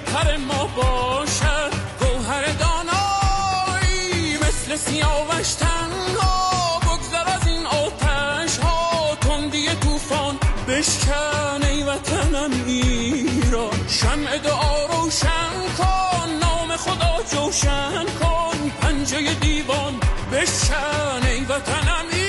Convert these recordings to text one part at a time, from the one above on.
بهتر ما باشد، گوهر دانایی مثل سیاوش تنها، بگذر از این آتش ها تندی طوفان بشکن ای وطنم ایران، شمع دعا روشن کن، نام خدا جوشن کن، پنجه دیوان بشکن ای وطنم ایران.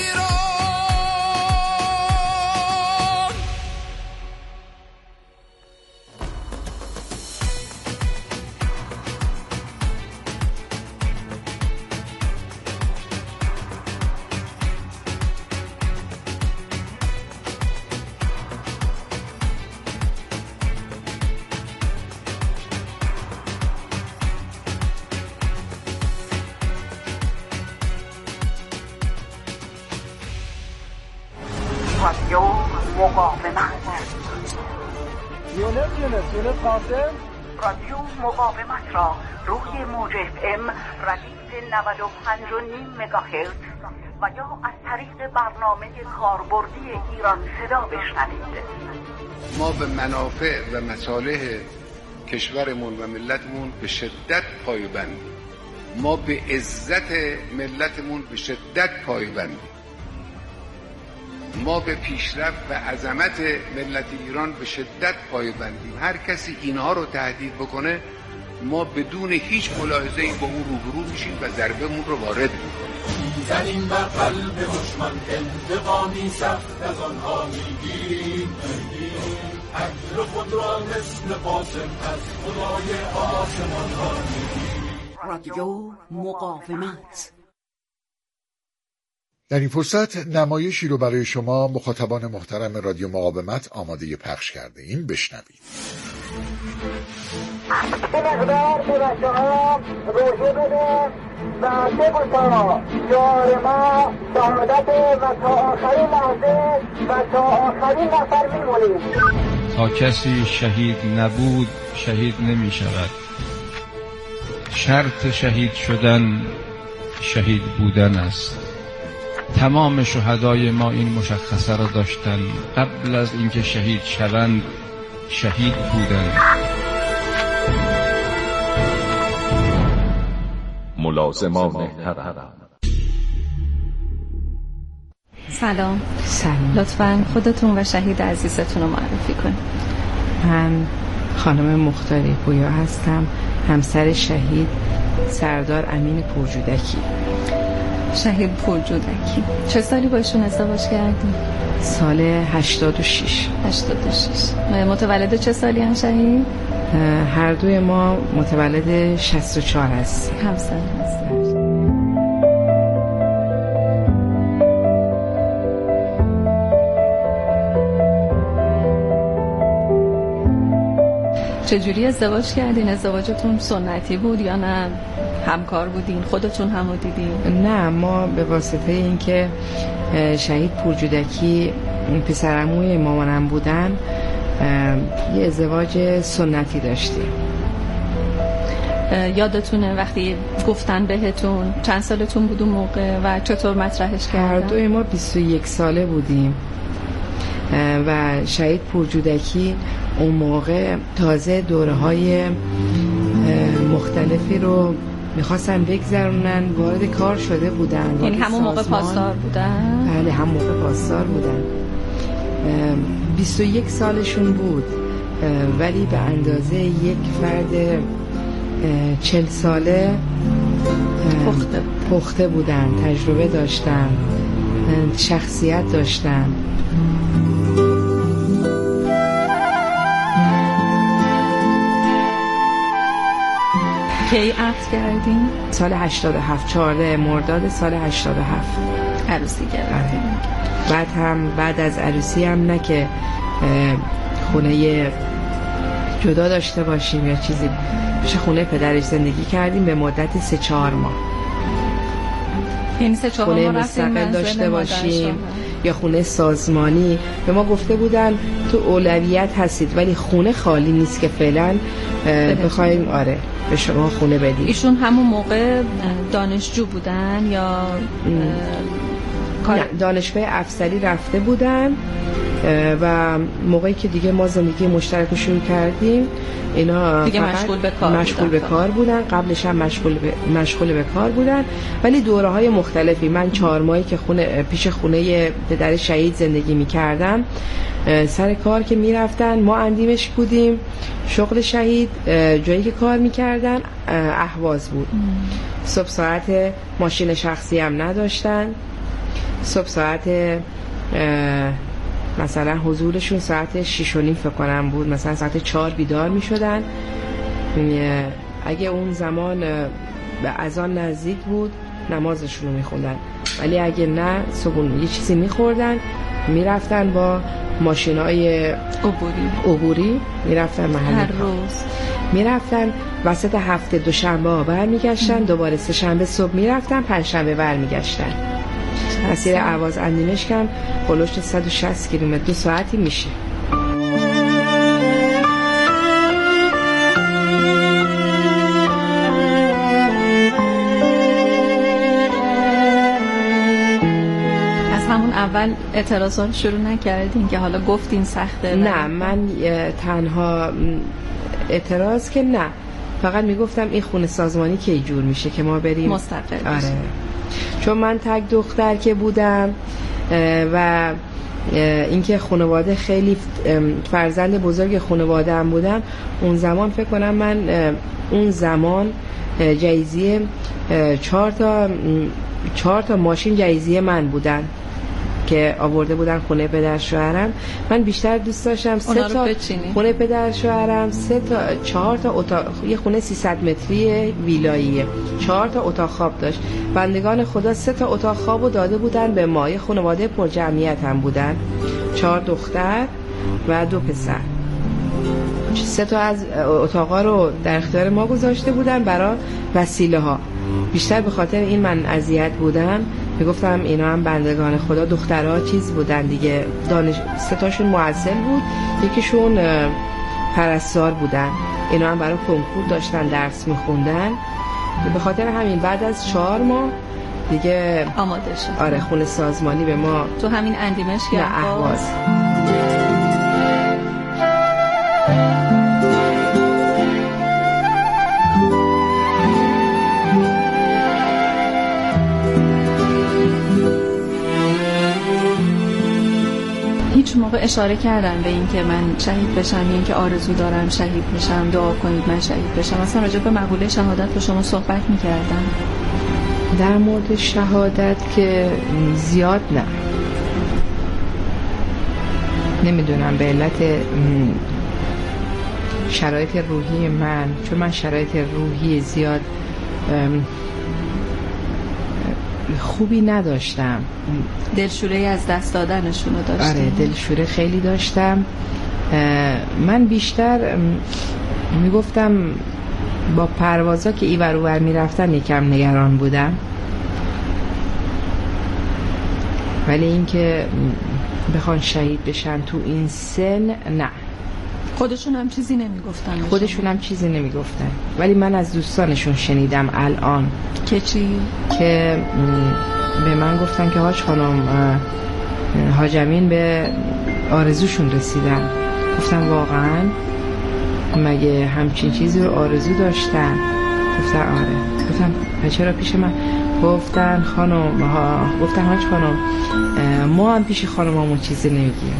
رادیو مقاومت. یونت قاسم. رادیو مقاومت را روی موج FM ردیف 95.5 مگاهرتز و یا از طریق برنامه کاربردی ایران صدا بشنوید. ما به منافع و مصالح کشورمون و ملتمون به شدت پایبندیم. ما به عزت ملتمون به شدت پایبندیم. ما به پیشرفت و عظمت ملت ایران به شدت پایبندیم. هر کسی اینها رو تهدید بکنه ما بدون هیچ ملاحظه‌ای با اون روبرو میشیم و ضربمون رو وارد میکنیم. زنیم بر قلب دشمن انتقامی سخت از آنها میگیریم، اجر خود را مثل قاسم از خدای آسمان ها میگیریم. رادیو مقاومت. در این فرصت نمایشی رو برای شما مخاطبان محترم رادیو مقاومت آماده پخش کرده ایم، بشنوید. به مقدار به بچه ها روژه بده و بگذار یار ما شهادت و تا آخرین لحظه و تا آخرین نفر میمونیم. تا کسی شهید نبود شهید نمی شود. شرط شهید شدن شهید بودن است. تمام شهدای ما این مشخصه را داشتن، قبل از اینکه شهید شوند شهید بودند. ملازمان سلام. لطفاً خودتون و شهید عزیزتون رو معرفی کنید. من خانم مختاری پویا هستم، همسر شهید سردار امین پورجودکی. شهید پورجودکی چه سالی با ایشون ازدواج کردیم؟ سال 86. متولد چه سالی هم شهید؟ هر دوی ما متولد 64 هستیم. همسن هستیم. چجوری ازدواج کردین؟ ازدواجتون سنتی بود یا نه همکار بودین؟ خودتون همو دیدین؟ نه، ما به واسطه اینکه شهید پورجودکی پسرعموی مامانم بودن یه ازدواج سنتی داشتیم. یادتونه وقتی گفتن بهتون چند سالتون بود اون موقع و چطور مطرحش کردن؟ هر دوی ما 21 ساله بودیم و شهید پورجودکی اون موقع تازه دوره‌های مختلفی رو میخواستن بگذرونن، وارد کار شده بودن. این همون موقع پاسدار بودن؟ بله، همون موقع پاسدار بودن. 21 سالشون بود ولی به اندازه یک فرد 40 ساله پخته بودن، تجربه داشتن، شخصیت داشتن. کی عقد کردین؟ سال 87، 14 مرداد سال 87 عروسی کردین. بعد از عروسی هم نه که خونه جدا داشته باشیم یا چیزی، پیش خونه پدرش زندگی کردیم به مدت 3-4 ماه. یعنی 3-4 ماه خونه مستقل داشته باشیم یا خونه سازمانی. به ما گفته بودن تو اولویت هستید ولی خونه خالی نیست که فعلا بخوایم به شما خونه بدیم. ایشون همون موقع دانشجو بودن یا نه، دانشگاه افسری رفته بودن و موقعی که دیگه ما زندگی مشترک رو شروع کردیم اینا دیگه مشغول به کار بودن. قبلش هم مشغول به کار بودن، ولی دوره‌های مختلفی. من 4 ماهی که پیش خونه پدر شهید زندگی می‌کردم، سر کار که میرفتن، ما اندیمش بودیم. شغل شهید جایی که کار میکردن اهواز بود. صبح ساعت ماشین شخصی هم نداشتن. صبح ساعت مثلا حضورشون ساعت 6:30 فکر کنم بود، مثلا ساعت 4 بیدار میشدن. اگه اون زمان به اذان نزدیک بود نمازشون رو میخوندن، ولی اگه نه صبحون یه چیزی میخوردن، میرفتن با ماشینای عبوری میرفتن محل هر روز. میرفتن وسط هفته دوشنبه ها برمیگشتن، دوباره سه شنبه صبح میرفتن، پنجشنبه برمیگشتن. مسیر اهواز اندیمشک هم هولوش 160 کیلومتر، 2 ساعتی میشه. اول اعتراضات شروع نکردین که حالا گفتین سخته؟ نه، من تنها اعتراض که نه، فقط میگفتم این خونه سازمانی کی جور میشه که ما بریم مستقل بشیم. آره. چون من تک دختر که بودم و اینکه خانواده خیلی فرزند بزرگ خانواده هم بودم، اون زمان فکر کنم من اون زمان جایزه 4 تا ماشین جایزه من بودن که آورده بودن خونه پدر شوهرم. من بیشتر دوست داشتم 3 تا خونه پدر شوهرم، 4 تا اتاق، یه خونه 300 متری ویلاییه، 4 تا اتاق خواب داشت. بندگان خدا 3 تا اتاق خوابو داده بودن به ما. یه خانواده پر جمعیت هم بودن، 4 دختر و 2 پسر. 3 تا از اتاقا رو در اختیار ما گذاشته بودن برای وسیله ها. بیشتر به خاطر این من اذیت بودم. میگفتم اینا هم بندگان خدا، دخترها چیز بودن دیگه، 3 تاشون معسل بود، یکیشون پرستار بودن. اینا هم برای کنکور داشتن درس میخوندن. به خاطر همین بعد از 4 ماه دیگه آماده شد. آره، خونه سازمانی به ما تو همین اندیمشک یا اهواز. هیچ موقع اشاره کردن به این که من شهید بشم یا این که آرزو دارم شهید بشم، دعا کنید من شهید بشم؟ اصلا راجع به مقوله شهادت با شما صحبت میکردن؟ در مورد شهادت که زیاد نه، نمیدونم به علت شرایط روحی من، چون من شرایط روحی زیاد خوبی نداشتم. دلشوره از دست دادنشون رو داشتم. آره، دلشوره خیلی داشتم. من بیشتر میگفتم با پروازا که ایور اوور میرفتن یکم نگران بودم، ولی اینکه بخوان شهید بشن تو این سن نه. خودشون هم چیزی نمیگفتن؟ خودشون هم چیزی نمیگفتن، ولی من از دوستانشون شنیدم الان که چی؟ که به من گفتن که حاج خانم حاج امین به آرزوشون رسیدن. گفتم واقعا مگه همچین چیزی رو آرزو داشتن؟ گفتن آره. گفتم چرا پیش من؟ گفتن گفتن حاج خانم ما هم پیش خانمامون چیزی نمیگیم.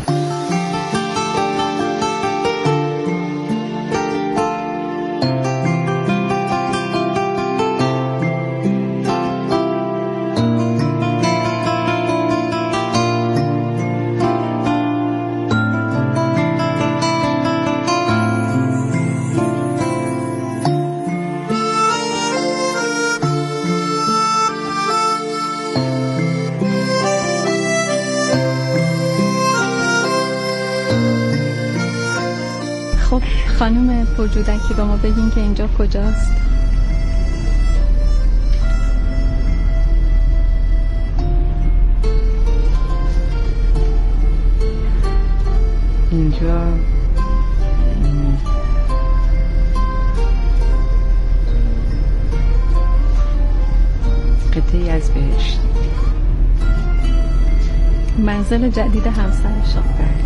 خانم پرجودکی به ما بگین که اینجا کجاست؟ اینجا قطعی از بهشت. منزل جدید همسرشان.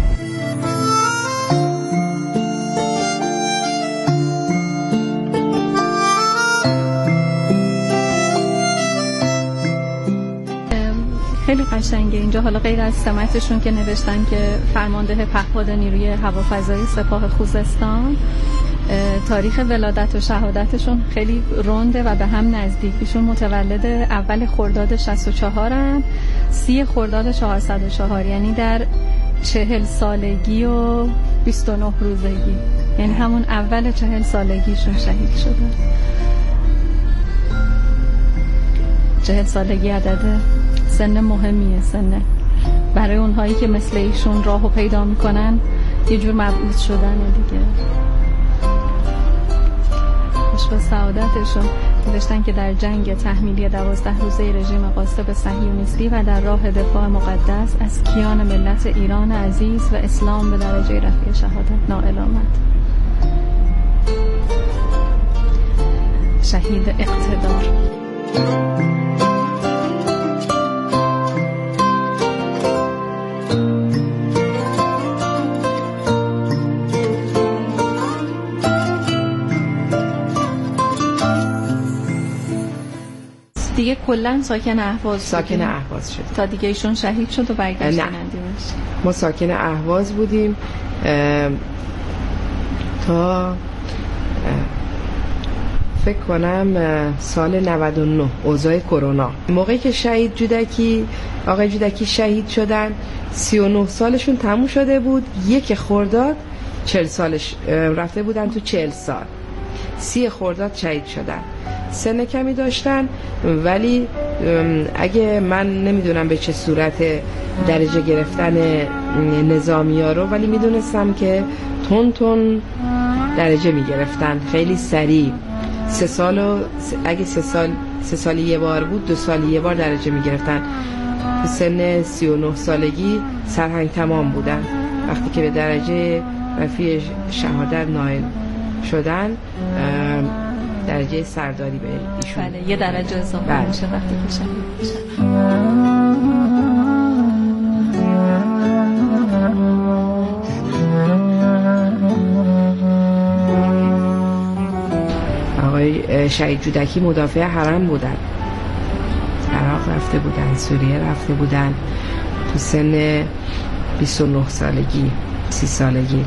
خیلی قشنگه اینجا. حالا غیر از سمتشون که نوشتن که فرمانده پهپاد نیروی هوافضایی سپاه خوزستان، تاریخ ولادت و شهادتشون خیلی رونده و به هم نزدیک. ایشون متولد اول خرداد 64 30 خرداد 404، یعنی در 40 سالگی و 29 روزگی، یعنی همون اول 40 سالگیشون شهید شده. 40 سالگی عدد سن مهمیه، سن برای اونهایی که مثل ایشون راهو پیدا میکنن یه جور مبعوث شدن دیگه. خوش به سعادتشون. نوشتن که در جنگ تحمیلی 12 روزه رژیم غاصب صهیونیستی و در راه دفاع مقدس از کیان ملت ایران عزیز و اسلام به درجه رفیع شهادت نائل آمد. شهید اقتدار. دیگه کلن ساکن اهواز شد تا دیگه ایشون شهید شد و برگشت اندیمش. ما ساکن اهواز بودیم تا فکر کنم سال 99 اوضاع کرونا. موقعی که آقای جودکی شهید شدن 39 سالشون تموم شده بود. 1 خرداد 40 سالش رفته بودن تو 40 سال. 30 خرداد شهید شدن. سن کمی داشتن، ولی اگه من نمیدونم به چه صورت درجه گرفتن نظامی ها رو، ولی میدونستم که تون درجه میگرفتن خیلی سریع. 3 سال اگه 3 سالی یه بار بود 2 سالی یه بار درجه میگرفتن. تو سن 39 سالگی سرهنگ تمام بودن. وقتی که به درجه رفیع شهادت نائل شدن درجه سرداری به ایشون. بله، یه درجه اضافه میشه وقتی که شهید میشه. آقای شهید جودکی مدافع حرم بودن. عراق رفته بودن، سوریه رفته بودن. تو سن 29 سالگی 30 سالگی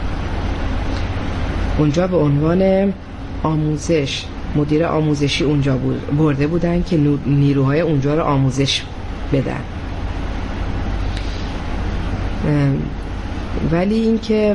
اونجا به عنوان مدیر آموزشی اونجا برده بودن که نیروهای اونجا رو آموزش بدن. ولی این که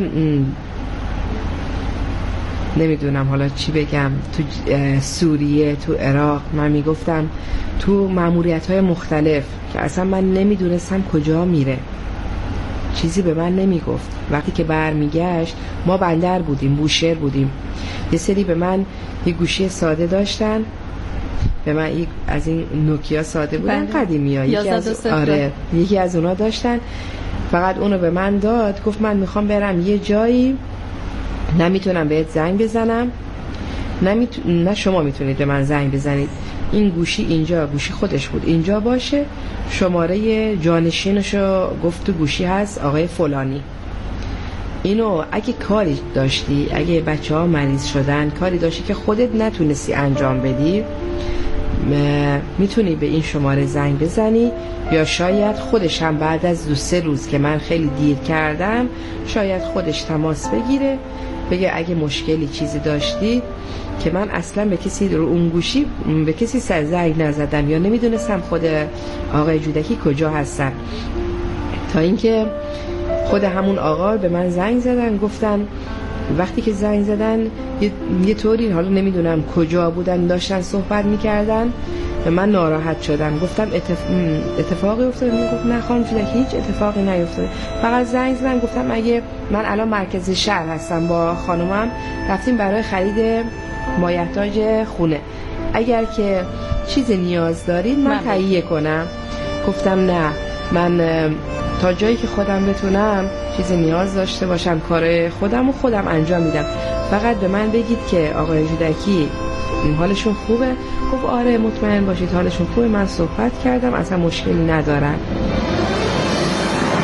نمیدونم حالا چی بگم، تو سوریه، تو عراق، من میگفتم تو ماموریت‌های مختلف که اصلا من نمیدونستم کجا میره، چیزی به من نمیگفت. وقتی که برمیگشت، ما بندر بودیم، بوشهر بودیم، یه سری به من یه گوشی ساده داشتن، به من از این نوکیا ساده بودن قدیمی‌ها، یکی از اونا داشتن، فقط اونو به من داد، گفت من میخوام برم یه جایی، نمیتونم بهت زنگ بزنم، نه شما میتونید به من زنگ بزنید، این گوشی اینجا، گوشی خودش بود، اینجا باشه، شماره جانشینشو گفت تو گوشی هست آقای فلانی، اینو اگه کاری داشتی، اگه بچه ها مریض شدن، کاری داشتی که خودت نتونستی انجام بدی، میتونی به این شماره زنگ بزنی، یا شاید خودش هم بعد از 2-3 روز که من خیلی دیر کردم، شاید خودش تماس بگیره بگه اگه مشکلی چیزی داشتی، که من اصلا به کسی رو اون گوشی به کسی زنگ نزدم یا نمیدونستم خود آقای جودکی کجا هستن، تا اینکه خود همون آقا به من زنگ زدن، گفتن وقتی که زنگ زدن یه طوری، حالا نمیدونم کجا بودن، داشتن صحبت میکردن، من ناراحت شدم، گفتم اتفاقی افتاده؟ گفت نه خانم جودکی هیچ اتفاقی نیفتاده، فقط زنگ زدن، گفتم اگه من الان مرکز شهر هستم با خانومم، رفتیم برای خرید مایحتاج خونه، اگر که چیزی نیاز دارید من تهیه کنم. گفتم نه، من تا جایی که خودم بتونم چیزی نیاز داشته باشم، کار خودم انجام میدم، فقط به من بگید که آقای جودکی حالشون خوبه. گفت آره مطمئن باشید حالشون خوبه، من صحبت کردم، اصلا مشکلی ندارن.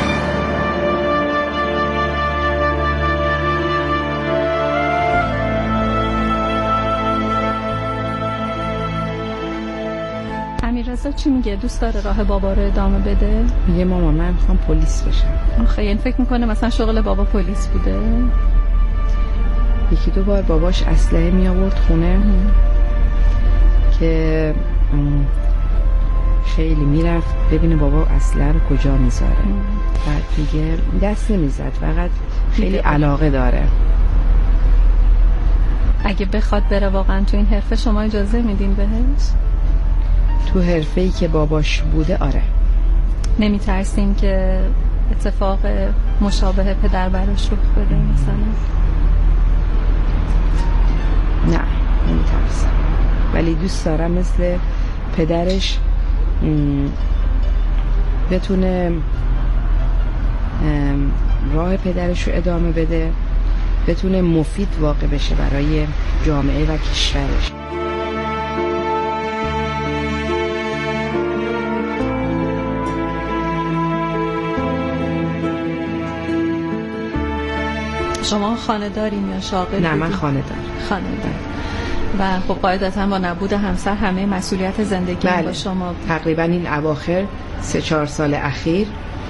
خلاصه چی میگه؟ دوست داره راه بابا رو ادامه بده؟ میگه ماما من میخوام پلیس بشم. آخه این فکر میکنه مثلا شغل بابا پلیس بوده؟ یکی دو بار باباش اسلحه می آورد خونه که خیلی میرفت ببینه بابا اسلحه رو کجا میذاره. بعد دیگه دست نمیزد، فقط خیلی علاقه داره. اگه بخواد بره واقعا تو این حرفه شما اجازه میدین بهش؟ تو حرفه‌ای که باباش بوده آره. نمیترسین که اتفاق مشابه پدر براش رخ بده مثلا؟ نه نمیترسم، ولی دوست دارم مثل پدرش بتونه راه پدرش رو ادامه بده، بتونه مفید واقع بشه برای جامعه و کشورش. شما خانه دارین یا شاغل؟ نه من خانه دارم. خانه دارم. و خب قاعدتا با نبود همسر همه مسئولیت زندگی بله. با شما تقریبا این اواخر 3-4 سال اخیر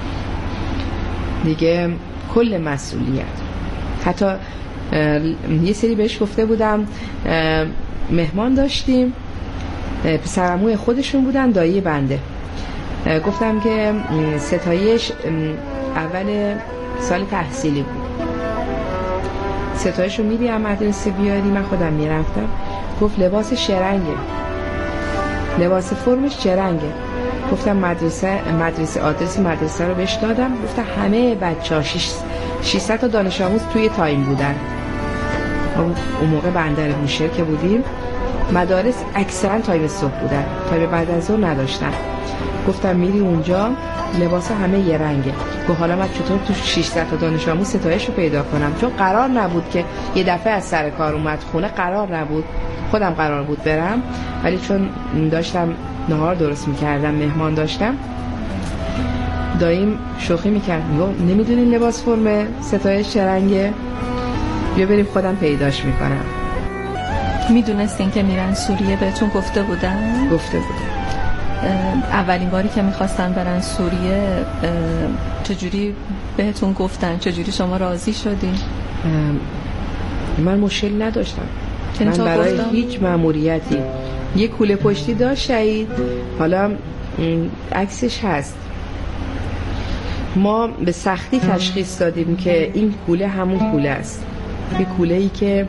دیگه کل مسئولیت. حتی یه سری بهش گفته بودم، مهمان داشتیم، پسرعموی خودشون بودن، دایی بنده. گفتم که ستایش اول سال تحصیلی بود، ستایش رو میری مدرسه بیاری؟ من خودم میرفتم. گفت لباسش چرنگه، لباس فرمش چرنگه. گفتم مدرسه آدرس مدرسه رو بهش دادم. گفتم همه بچه‌ها 600 تا دانش آموز توی تایم بودن. اون موقع بندر بوشهر که بودیم مدارس اکثرا تایم صبح بودن، تایم بعد از ظهر نداشتن. گفتم میری اونجا لباس همه یه رنگه. گفت حالا من چطور تو 600 تا دانش آموز ستایش رو پیدا کنم؟ چون قرار نبود که یه دفعه از سر کار اومد خونه، قرار نبود، خودم قرار بود برم، ولی چون داشتم نهار درست میکردم، مهمان داشتم، داییم شوخی میکرد، میگفت نمیدونین لباس فرم ستایش چه رنگه؟ بیا بریم خودم پیداش میکنم. میدونستین که میرن سوریه؟ بهتون گفته بودن؟ گفته بودن. اولین باری که میخواستن برن سوریه چجوری بهتون گفتن؟ چجوری شما راضی شدین؟ من مشکل نداشتم. من برای هیچ مأموریتی یه کوله پشتی داشت شهید، حالا عکسش هست. ما به سختی تشخیص دادیم که این کوله همون کوله است، یه کوله‌ای که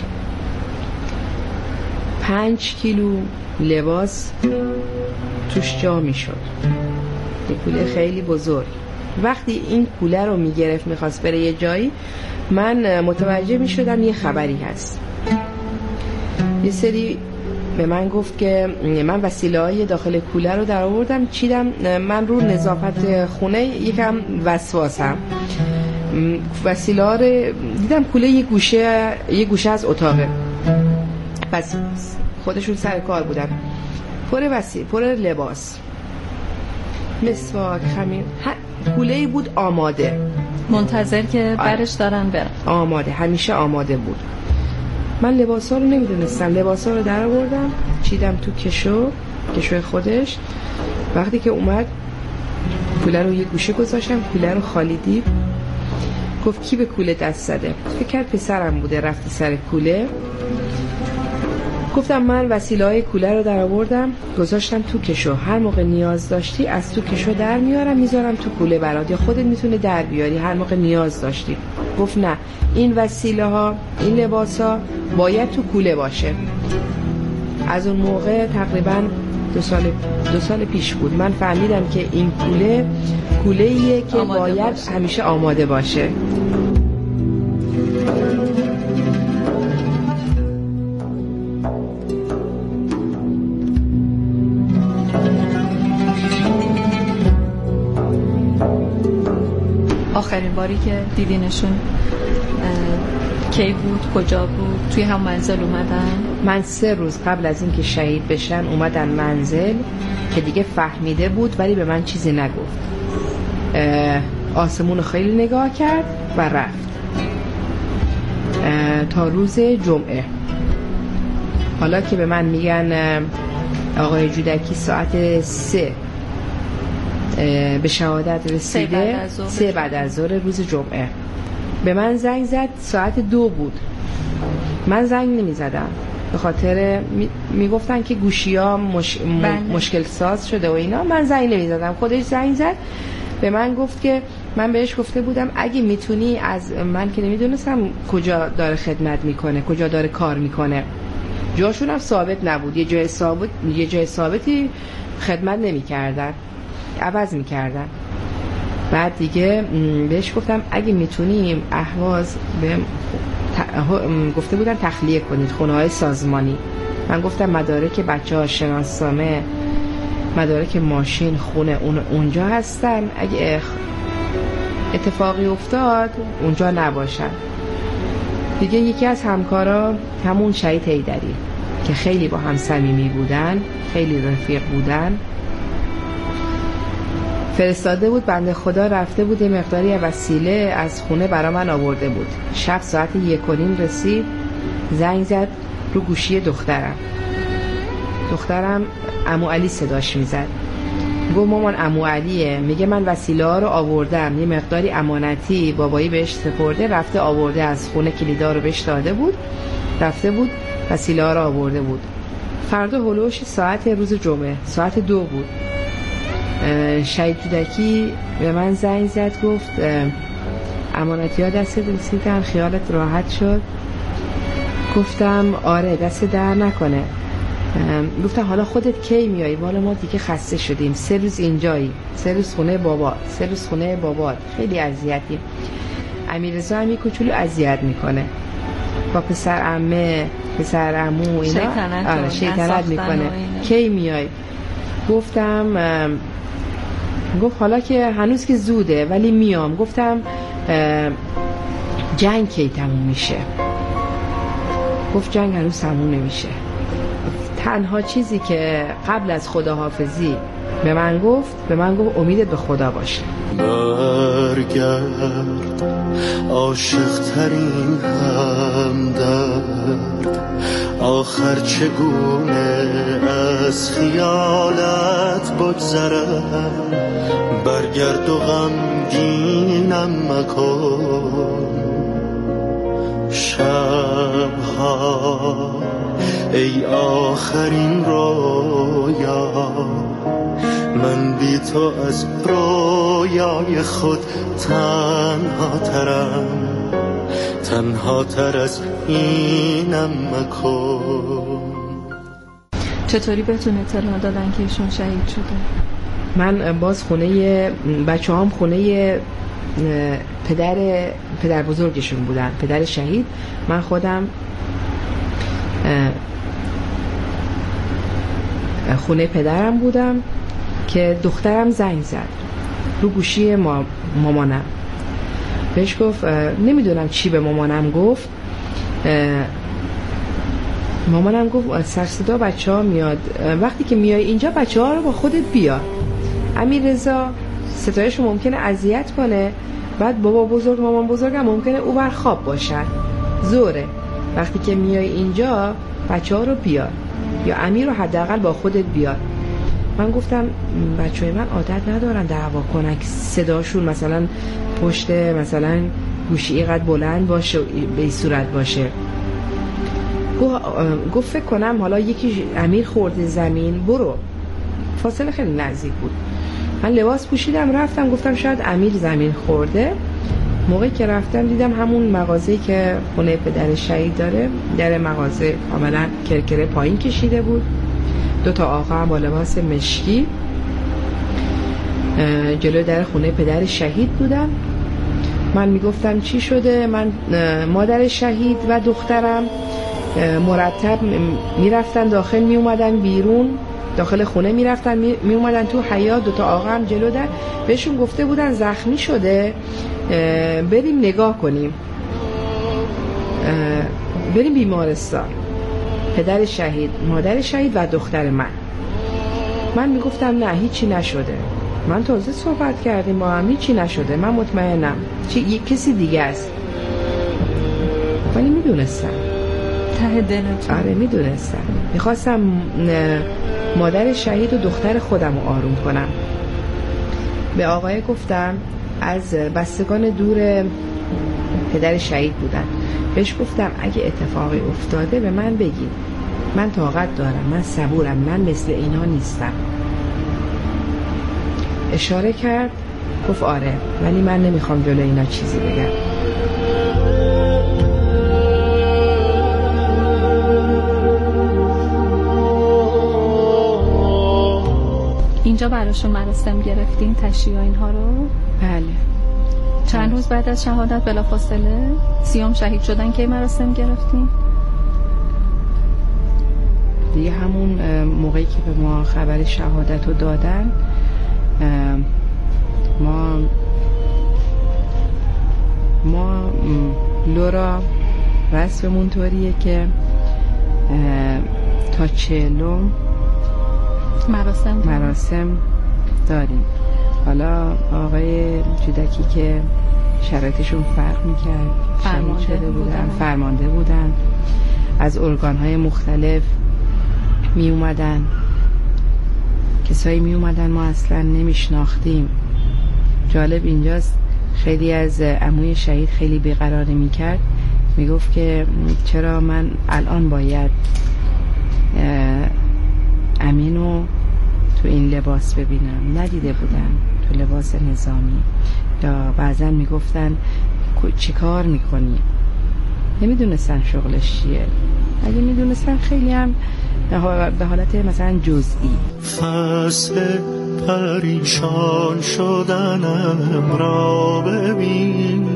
5 کیلو لباس توش جا می شد، یه کوله خیلی بزرگ. وقتی این کوله رو می گرفت میخواست بره یه جایی، من متوجه می شدم یه خبری هست. یه سری به من گفت که من وسیله های داخل کوله رو در آوردم چیدم. من رو نظافت خونه یکم وسواسم، وسیله ها رو دیدم کوله یه گوشه از اتاقه، بس خودشون سر کار بودن، پر لباس، مسواک، خمیر، کوله‌ای بود آماده، منتظر که برش دارن برن. آماده، همیشه آماده بود. من لباسا رو نمیدونستم، لباسا رو در آوردم چیدم تو کشو خودش. وقتی که اومد کوله رو یه گوشه گذاشتم، کوله رو خالی دید، گفت کی به کوله دست زده؟ فکر کرد پسرم بوده رفته سر کوله. گفتم من وسیله‌های کوله رو در آوردم گذاشتم تو کشو، هر موقع نیاز داشتی از تو کشو در میارم میذارم تو کوله برات، یا خودت میتونه در بیاری هر موقع نیاز داشتی. گفت نه، این وسیله ها، این لباس ها باید تو کوله باشه. از اون موقع تقریبا 2 سال پیش بود من فهمیدم که این کوله‌ایه که باید همیشه آماده باشه. آخرین باری که دیدینشون کی بود؟ کجا بود؟ توی هم منزل اومدن؟ من 3 روز قبل از اینکه شهید بشن اومدن منزل که دیگه فهمیده بود ولی به من چیزی نگفت. آسمون خیلی نگاه کرد و رفت تا روز جمعه. حالا که به من میگن آقای جودکی ساعت 3 به شهادت رسیده، 3 بعد از ظهر روز جمعه به من زنگ زد. ساعت 2 بود. من زنگ نمی زدم به خاطر میگفتن که گوشی ها مشکل ساز شده و اینا. من زنگ نمی زدم. خودش زنگ زد به من گفت که من بهش گفته بودم اگه میتونی از من، که نمیدونستم کجا داره خدمت میکنه، کجا داره کار میکنه، جاشون هم ثابت نبود. یه جای ثابتی خدمت نمیکردن، عوض میکردن. بعد دیگه بهش گفتم اگه میتونیم اهواز گفته بودن تخلیه کنید خونه های سازمانی. من گفتم مدارک بچه ها، شناسنامه، مدارک ماشین، خونه اونجا هستن، اگه اتفاقی افتاد اونجا نباشن. دیگه یکی از همکارا، همون شهید حیدری که خیلی با هم صمیمی بودن، خیلی رفیق بودن، فرستاده بود. بنده خدا رفته بود یه مقداری وسیله از خونه برا من آورده بود. شب ساعت 1:30 رسید، زنگ زد رو گوشی دخترم عمو علی صداش میزد. گفت مامان عمو علیه، میگه من وسیله ها رو آوردم، یه مقداری امانتی بابایی بهش سپرده، رفته آورده از خونه، کلیدا رو بهش داده بود، رفته بود وسیله ها رو آورده بود. فردا هلوش ساعت روز جمعه ساعت 2 بود. شهید جودکی به من زنگ زد، گفت امانتی ها دست رسیدن، خیالت راحت شد؟ گفتم آره دست در نکنه. گفتم حالا خودت کی میایی؟ والا ما دیگه خسته شدیم، 3 روز اینجایی، 3 روز خونه بابا، 3 روز خونه بابات، خیلی اذیتیم. امیررضا همی کوچولو اذیت میکنه با پسر عمه، پسر عمو اینا، شیطنت میکنه. کی میای؟ گفتم گفت حالا که هنوز که زوده ولی میام. گفتم جنگ کی تموم میشه؟ گفت جنگ هنوز تموم نمیشه. تنها چیزی که قبل از خداحافظی به من گفت امیدت به خدا باشه. برگرد عاشق ترین همدرد، آخر چگونه از خیالت بگذرم، برگرد و غمگینم مکن شبها ای آخرین رویا، من بی تو از رویای خود تنها تر از اینم مکن. چطوری بهتون اطلاع دادن که ایشون شهید شده؟ من باز خونه بچه هم خونه پدر بزرگشون بودن، پدر شهید. من خودم خونه پدرم بودم که دخترم زنگ زد رو گوشی مامانم، بهش گفت نمیدونم چی به مامانم گفت. مامانم گفت سر صدا بچه ها میاد، وقتی که میای اینجا بچه ها رو با خودت بیار. امیررضا ستایشو ممکنه اذیت کنه، بعد بابا بزرگ مامان بزرگم ممکنه او بر خواب باشن، زوره. وقتی که میای اینجا بچه ها رو بیار، یا امیر رو حداقل با خودت بیار. من گفتم بچه‌های من عادت ندارن دعوا کنن که صداشون مثلا پشت مثلا گوشی اینقدر بلند باشه به این صورت باشه. گفت فکر کنم حالا یکی امیر خورده زمین، برو. فاصله خیلی نزدیک بود. من لباس پوشیدم رفتم، گفتم شاید امیر زمین خورده. موقعی که رفتم دیدم همون مغازه‌ای که خونه پدر شهید داره، در مغازه کاملا کرکره پایین کشیده بود. 2 تا آقا هم با لباس مشکی جلوی در خونه پدر شهید بودم. من میگفتم چی شده؟ من مادر شهید و دخترم مرتب میرفتن داخل، میومدن بیرون، داخل خونه میرفتن میومدن تو حیاط. 2 تا آقا هم جلو در، بهشون گفته بودن زخمی شده، بریم نگاه کنیم، بریم بیمارستان. پدر شهید، مادر شهید و دختر من میگفتم نه هیچی نشده، من تازه صحبت کردیم با هم، هیچی نشده، من مطمئنم یک کسی دیگه است. ولی میدونستم ته دلتون. آره میدونستم. میخواستم مادر شهید و دختر خودم رو آروم کنم. به آقای گفتم از بستگان دور پدر شهید بودن. بهش گفتم اگه اتفاقی افتاده به من بگید، من طاقت دارم، من صبورم، من مثل اینا نیستم. اشاره کرد، گفت آره ولی من نمیخوام جلو اینا چیزی بگم. اینجا براشون مراسم گرفتین تشییع اینها رو؟ بله. چند روز بعد از شهادت بلافاصله 30 شهید شدن که مراسم گرفتین؟ دیگه همون موقعی که به ما خبر شهادت رو دادن، ما لورا رسممون طوریه که تا 40 مراسم داریم. حالا آقای جودکی که شرایطشون فرق میکرد، فرمانده بودن، از ارگان‌های مختلف می اومدن، کسایی می اومدن ما اصلا نمیشناختیم. جالب اینجاست خیلی از عموی شهید خیلی بیقراری میکرد، میگفت که چرا من الان باید امینو تو این لباس ببینم، ندیده بودن تو لباس نظامی. یا بعضا میگفتن چی کار میکنی؟ نمیدونستن شغلش چیه. اگه میدونستن خیلی هم به حالت مثلا جزئی. فصل پریشان شدنم را ببین،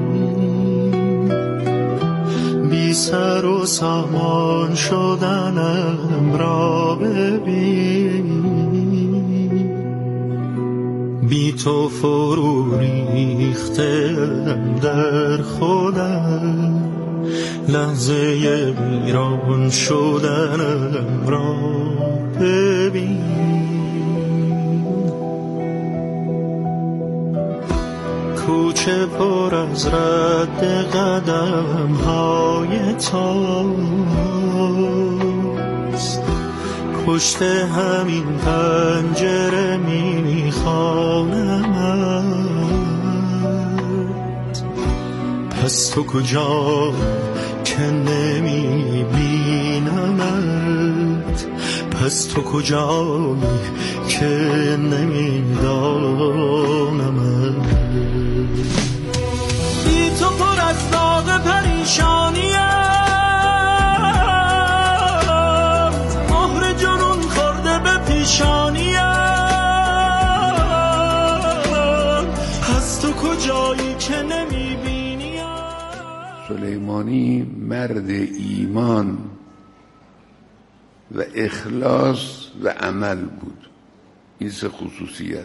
بی سر و سامان شدنم را ببین، بی تو فرو ریختم در خودم، لحظه ویران شدنم را ببین. کوچه پر از رد قدم های تاست، پشت همین پنجره میخوانمت. پس تو کجا که نمیبینمت، پس تو کجایی که نمیدانمت. بی تو پر از داغ پریشانیم، مهر جنون خورده به پیشانیم. پس تو کجایی که نمیبینیم. سلیمانی مرد ایمان و اخلاص و عمل بود. این سه خصوصیت.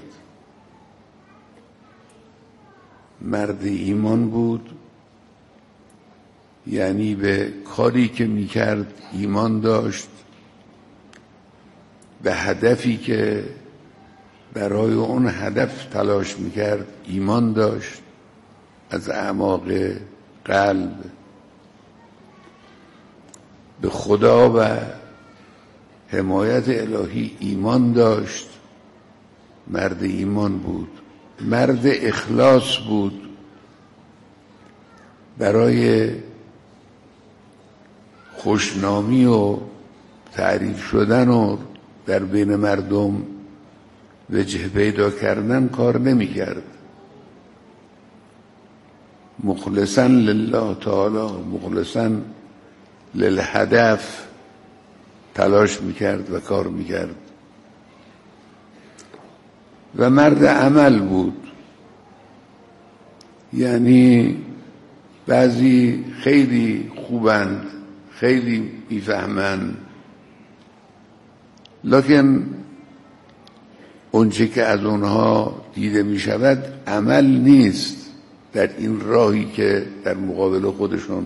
مرد ایمان بود، یعنی به کاری که میکرد ایمان داشت، به هدفی که برای اون هدف تلاش میکرد ایمان داشت از اعماق قلب، به خدا و حمایت الهی ایمان داشت. مرد ایمان بود. مرد اخلاص بود. برای خوشنامی و تعریف شدن و در بین مردم وجه پیدا کردن کار نمی کرد. مخلصاً لله تعالی، مخلصاً للهدف تلاش میکرد و کار میکرد. و مرد عمل بود، یعنی بعضی خیلی خوبند، خیلی میفهمند، لکن اونچه که از اونها دیده میشود عمل نیست در این راهی که در مقابل خودشون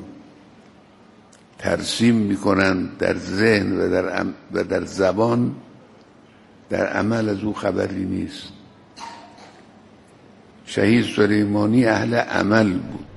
ترسیم میکنن در ذهن و در زبان. در عمل از او خبری نیست. شهید سلیمانی اهل عمل بود.